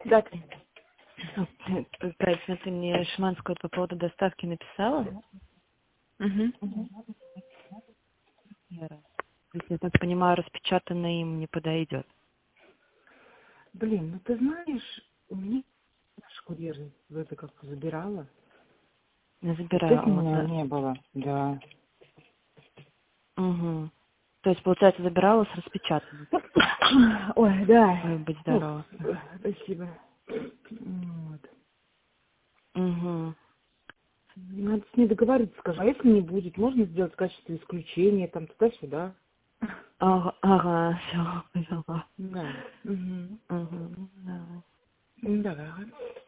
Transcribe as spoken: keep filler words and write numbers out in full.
Да, конечно. Кать, ты мне Шиманскую по поводу доставки написала? Угу. То есть, я так понимаю, распечатанный им не подойдет. Блин, ну ты знаешь, у меня наш курьер в это как забирала. Не И с этим у забирала, меня да. не было, да. Угу. То есть, получается, забирала с распечатанным. Ой, да. Ой, будь Ух, здорова. спасибо. Вот. Угу. Надо с ней договориться, скажи. А если не будет, можно сделать в качестве исключения, там туда-сюда. Ага, ага, все, поняла. Да. Угу. Угу, давай. Давай.